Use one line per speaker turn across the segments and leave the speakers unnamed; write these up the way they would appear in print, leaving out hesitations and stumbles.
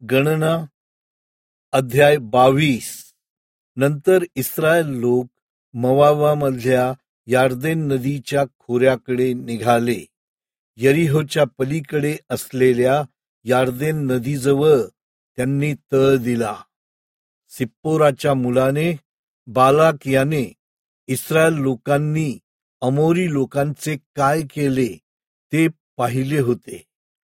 गणना अध्याय 22. नंतर इस्रायल लोक मोवाबामधल्या यार्देन नदीच्या खोऱ्याकडे निघाले. यरीहोच्या पलीकडे असलेल्या यार्देन नदीजवळ त्यांनी तळ दिला. सिप्पोराच्या मुलाने बालाक याने इस्रायल लोकांनी अमोरी लोकांचे काय केले ते पाहिले होते.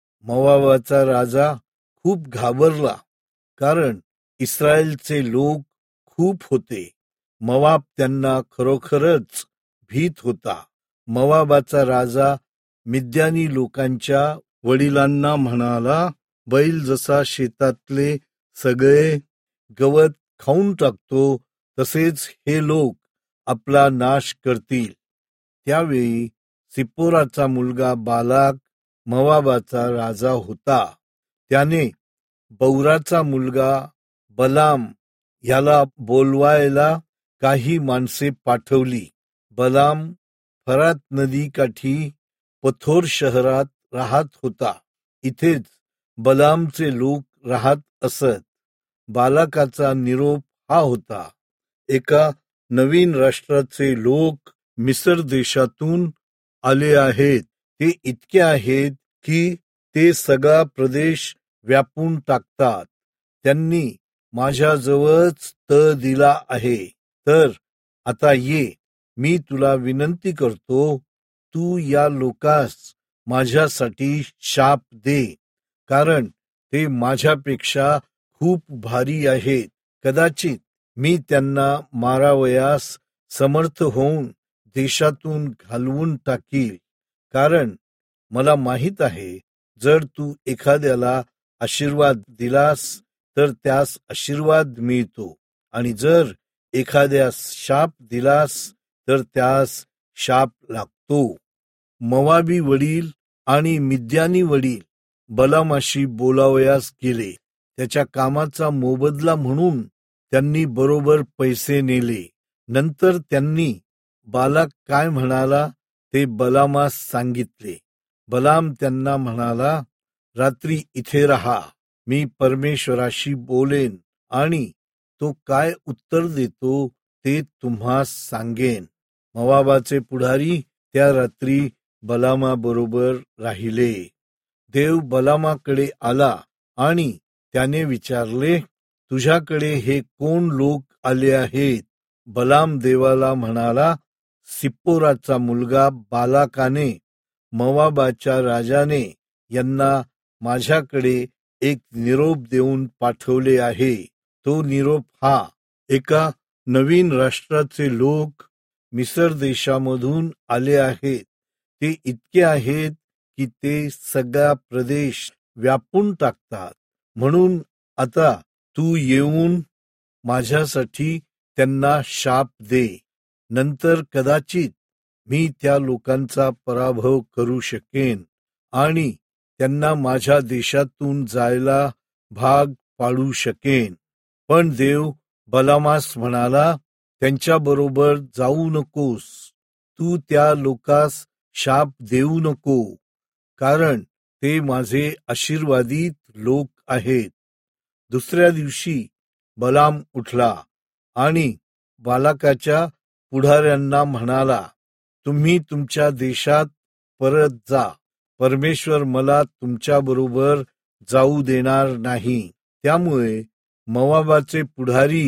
मोवाबाचा राजा खूप घाबरला, कारण इस्रायलचे लोक खूप होते. मोवाब त्यांना खरोखरच भीत होता. मोवाबाचा राजा मिद्यानी लोकांच्या वडिलांना म्हणाला, बैल जसा शेतातले सगळे गवत खाऊन टाकतो, तसेच हे लोक आपला नाश करतील. त्यावेळी सिप्पोराचा मुलगा बालाक मोवाबाचा राजा होता. त्याने बौराचा मुलगा बलाम ह्याला बोलवायला काही माणसे पाठवली. बलाम फरात नदीकाठी पथोर शहरात राहत होता. इथेच बलामचे लोक राहत असत. बालाकाचा निरोप हा होता, एका नवीन राष्ट्राचे लोक मिस्र देशातून आले आहेत. ते इतके आहेत की ते सगळा प्रदेश व्यापून टाकतात. त्यांनी माझ्याजवळच तळ दिला आहे. तर आता ये, मी तुला विनंती करतो, तू या लोकास माझ्यासाठी शाप दे, कारण ते माझ्यापेक्षा खूप भारी आहेत. कदाचित मी त्यांना मारावयास समर्थ होऊन देशातून घालवून टाकील, कारण मला माहित आहे, जर तू एखाद्याला आशीर्वाद दिलास तर त्यास आशीर्वाद मिळतो, आणि जर एखाद्यास शाप दिलास तर त्यास शाप लागतो. मोवाबी वडील आणि मिद्यानी वडील बलामाशी बोलावयास गेले. त्याच्या कामाचा मोबदला म्हणून त्यांनी बरोबर पैसे नेले. नंतर त्यांनी बालाक काय म्हणाला ते बलामास सांगितले. बलाम त्यांना म्हणाला, रात्री इथे राहा, मी परमेश्वराशी बोलेन आणि तो काय उत्तर देतो ते तुम्हास सांगेन. मोवाबाचे पुढारी त्या रात्री बलामाबरोबर राहिले. देव बलामाकडे आला आणि त्याने विचारले, तुझ्याकडे हे कोण लोक आले आहेत? बलाम देवाला म्हणाला, सिप्पोराचा मुलगा बालाकाने मोवाबाच्या राजाने यांना माझ्याकडे एक निरोप देऊन पाठवले आहे. तो निरोप हा, एका नवीन राष्ट्राचे लोक मिस्र देशामधून आले आहेत. ते इतके आहेत की ते सगळा प्रदेश व्यापून टाकतात. म्हणून आता तू येऊन माझ्यासाठी त्यांना शाप दे. नंतर कदाचित मी त्या लोकांचा पराभव करू शकेन आणि त्यांना माझ्या देशातून जायला भाग पाडू शकेन. पण देव बलामास म्हणाला, त्यांच्याबरोबर जाऊ नकोस. तू त्या लोकास शाप देऊ नको, कारण ते माझे आशीर्वादित लोक आहेत. दुसऱ्या दिवशी बलाम उठला आणि बालाकाच्या पुढाऱ्यांना म्हणाला, तुम्ही तुमच्या देशात परत जा. परमेश्वर मला तुमच्याबरोबर जाऊ देणार नाही. त्यामुळे मोवाबाचे पुढारी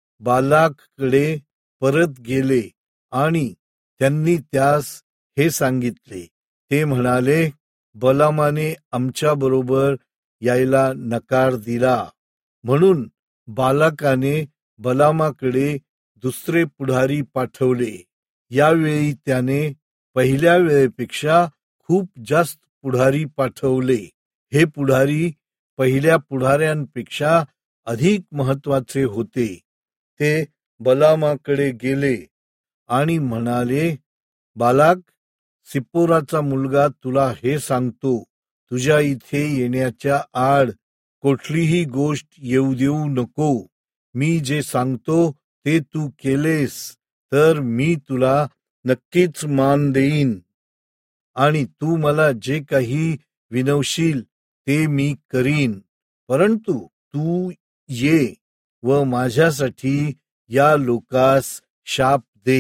बालाककडे परत गेले आणि त्यांनी त्यास हे सांगितले. ते म्हणाले, बलामाने आमच्याबरोबर यायला नकार दिला. म्हणून बालाकाने बलामाकडे दुसरे पुढारी पाठवले. यावेळी त्याने पहिल्या वेळेपेक्षा खूप जास्त पुढारी पाठवले. हे पुढारी पहिल्या पुढाऱ्यांपेक्षा अधिक महत्वाचे होते. ते बलामाकडे गेले आणि म्हणाले, बालाक, सिप्पोराचा मुलगा तुला हे सांगतो, तुझ्या इथे येण्याच्या आड कुठलीही गोष्ट येऊ देऊ नको. मी जे सांगतो ते तू केलेस तर मी तुला नक्कीच मान देईन, आणि तू मला जे काही विनवशील ते मी करीन. परंतु तू ये व माझ्यासाठी या लोकास शाप दे.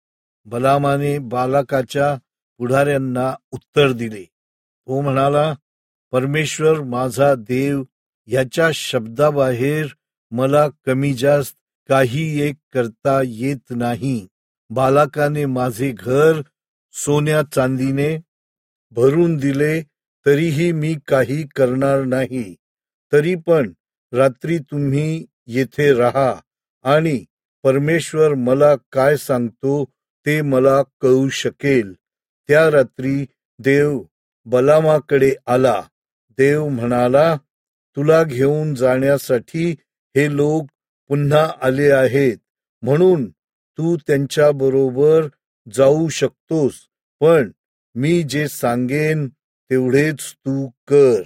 बलामाने बालाकाच्या पुढाऱ्यांना उत्तर दिले. तो म्हणाला, परमेश्वर माझा देव ह्याच्या शब्दाबाहेर मला कमी जास्त काही एक करता येत नाही. बालाकाने माझे घर सोन्या चांदीने भरून दिले तरीही मी काही करणार नाही. तरी पण रात्री तुम्ही येथे राहा आणि परमेश्वर मला काय सांगतो ते मला कळू शकेल. त्या रात्री देव बलामाकडे आला. देव म्हणाला, तुला घेऊन जाण्यासाठी हे लोक पुन्हा आले आहेत, म्हणून तू त्यांच्याबरोबर जाऊ शकतोस, पण मी जे सांगेन तेवढेच तू कर.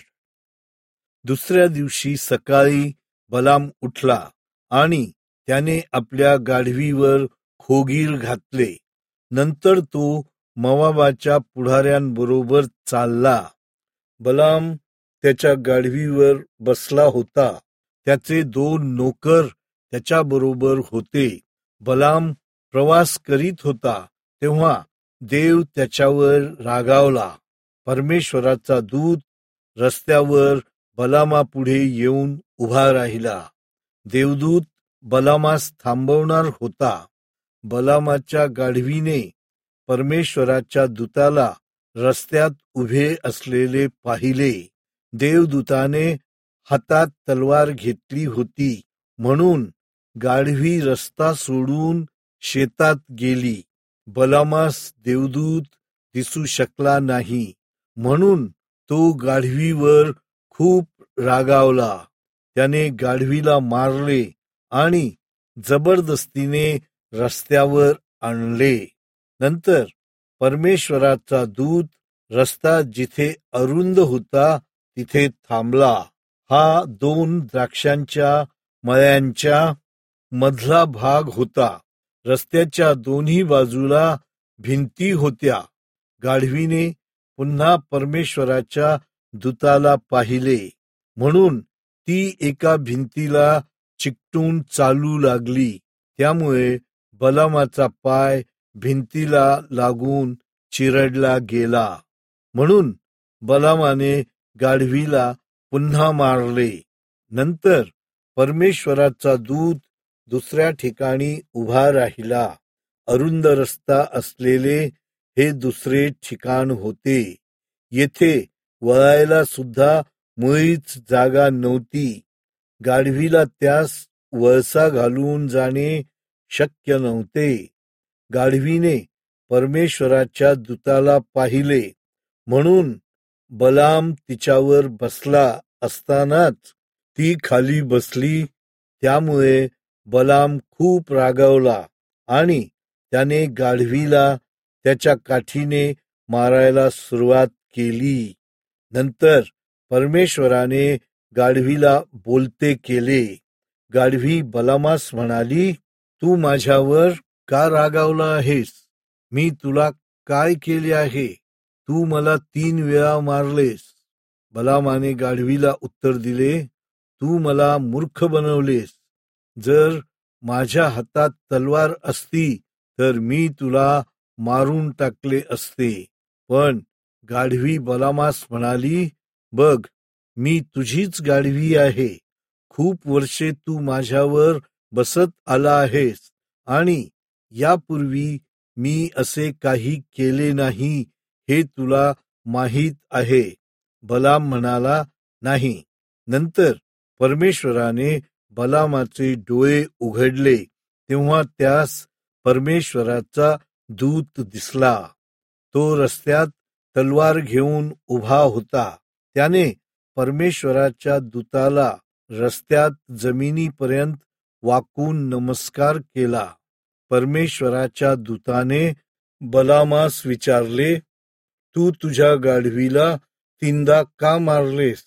दुसऱ्या दिवशी सकाळी बलाम उठला आणि त्याने आपल्या गाढवीवर खोगीर घातले. नंतर तो मोवाबाच्या पुढाऱ्यांबरोबर चालला. बलाम त्याच्या गाढवीवर बसला होता. त्याचे 2 नोकर त्याच्याबरोबर होते. बलाम प्रवास करीत होता तेव्हा देव त्याच्यावर रागावला. परमेश्वराचा दूत रस्त्यावर बलामापुढे येऊन उभा राहिला. देवदूत बलामास थांबवणार होता. बलामाच्या गाढवीने परमेश्वराच्या दूताला रस्त्यात उभे असलेले पाहिले. देवदूताने हातात तलवार घेतली होती, म्हणून गाढवी रस्ता सोडून शेतात गेली. बलामास देवदूत दिसू शकला नाही, म्हणून तो गाढवीवर खूप रागावला. त्याने गाढवीला मारले आणि जबरदस्तीने रस्त्यावर आणले. नंतर परमेश्वराचा दूत रस्ता जिथे अरुंद होता तिथे थांबला. हा 2 द्राक्षांच्या मळ्यांच्या मधला भाग होता. रस्त्याच्या दोन्ही बाजूला भिंती होत्या. गाढवीने पुन्हा परमेश्वराच्या दूताला पाहिले, म्हणून ती एका भिंतीला चिकटून चालू लागली. त्यामुळे बलामाचा पाय भिंतीला लागून चिरडला गेला. म्हणून बलामाने गाढवीला पुन्हा मारले. नंतर परमेश्वराचा दूत दुसऱ्या ठिकाणी उभा राहिला. अरुंद रस्ता असलेले हे दुसरे ठिकाण होते. येथे वळायला सुद्धा मुळीच जागा नव्हती. गाढवीला त्यास वळसा घालून जाणे शक्य नव्हते. गाढवीने परमेश्वराच्या दूताला पाहिले, म्हणून बलाम तिच्यावर बसला असतानाच ती खाली बसली. त्यामुळे बलाम खूप रागावला आणि त्याने गाढवीला त्याच्या काठीने मारायला सुरुवात केली. नंतर परमेश्वराने गाढवीला बोलते केले. गाढवी बलामास म्हणाली, तू माझ्यावर का रागावला आहेस? मी तुला काय केले आहे? तू मला 3 वेळा मारलेस. बलामाने गाढवीला उत्तर दिले, तू मला मूर्ख बनवलेस. जर माझ्या हातात तलवार असती तर मी तुला मारून टाकले असते. पण गाढवी बलामास म्हणाली, बघ, मी तुझीच गाढवी आहे. खूप वर्षे तू माझ्यावर बसत आला आहेस आणि यापूर्वी मी असे काही केले नाही हे तुला माहीत आहे. बलाम म्हणाला, नाही. नंतर परमेश्वराने बलामाचे डोळे उघडले. तेव्हा त्यास परमेश्वराचा दूत दिसला. तो रस्त्यात तलवार घेऊन उभा होता. त्याने परमेश्वराच्या दूताला रस्त्यात जमिनीपर्यंत वाकून नमस्कार केला. परमेश्वराच्या दूताने बलामास विचारले, तू तुझ्या गाढवीला 3दा का मारलेस?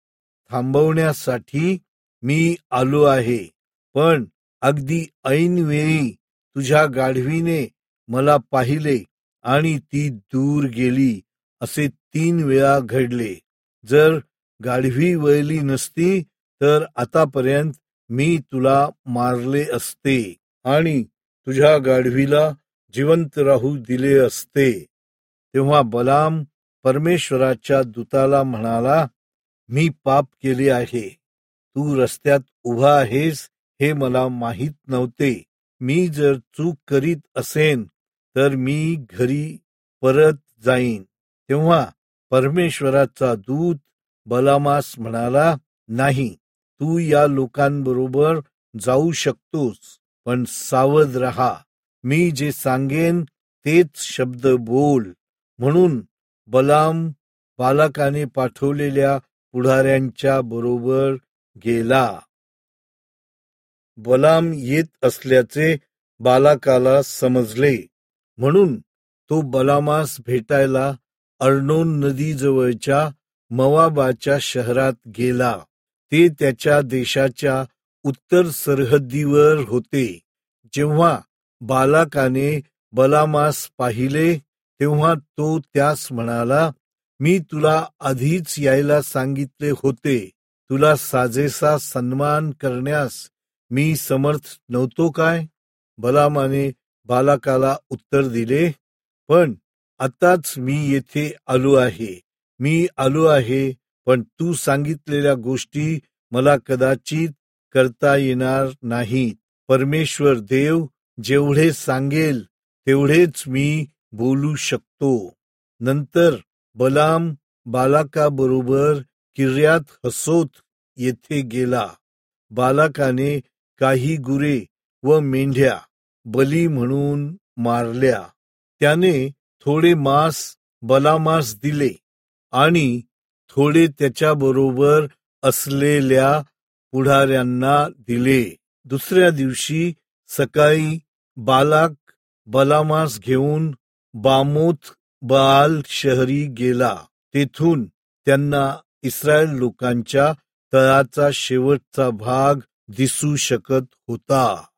थांबवण्यासाठी मी आलो आहे, पण अगदी ऐनवेळी तुझ्या गाढवीने मला पाहिले आणि ती दूर गेली. असे 3 वेळा घडले. जर गाढवी वळली नसती तर आतापर्यंत मी तुला मारले असते आणि तुझ्या गाढवीला जिवंत राहू दिले असते. तेव्हा बलाम परमेश्वराच्या दूताला म्हणाला, मी पाप केले आहे. तू रस्त्यात उभा आहेस हे मला माहीत नव्हते. मी जर चूक करीत असेन तर मी घरी परत जाईन. तेव्हा परमेश्वराचा दूत बलामास म्हणाला, नाही, तू या लोकांबरोबर जाऊ शकतोस, पण सावध रहा. मी जे सांगेन तेच शब्द बोल. म्हणून बलाम बालाकाने पाठवलेल्या पुढाऱ्यांच्या बरोबर गेला. बलाम येत असल्याचे बालाकाला समजले, म्हणून तो बलामास भेटायला अर्नोन नदीजवळच्या मोवाबाच्या शहरात गेला. ते त्याच्या देशाच्या उत्तर सरहद्दीवर होते. जेव्हा बालाकाने बलामास पाहिले तेव्हा तो त्यास म्हणाला, मी तुला आधीच यायला सांगितले होते. तुला साजेसा सन्मान करण्यास मी समर्थ नव्हतो काय? बलामाने बालाकाला उत्तर दिले, पण आताच मी येथे आलो आहे. मी आलो आहे, पण तू सांगितलेल्या गोष्टी मला कदाचित करता येणार नाहीत. परमेश्वर देव जेवढे सांगेल तेवढेच मी बोलू शकतो. नंतर बलाम बालाकाबरोबर किर्यात हसोत येथे गेला. बालाकाने काही गुरे व मेंढ्या बली म्हणून मारल्या. त्याने थोडे मांस बलामास दिले आणि थोडे त्याच्याबरोबर असलेल्या पुढाऱ्यांना दिले. दुसऱ्या दिवशी सकाळी बालाक बलामास घेऊन बामोथ बाल शहरी गेला. तेथून त्यांना इस्रायल लोकांच्या तळाचा शेवटचा भाग दिसू शकत होता.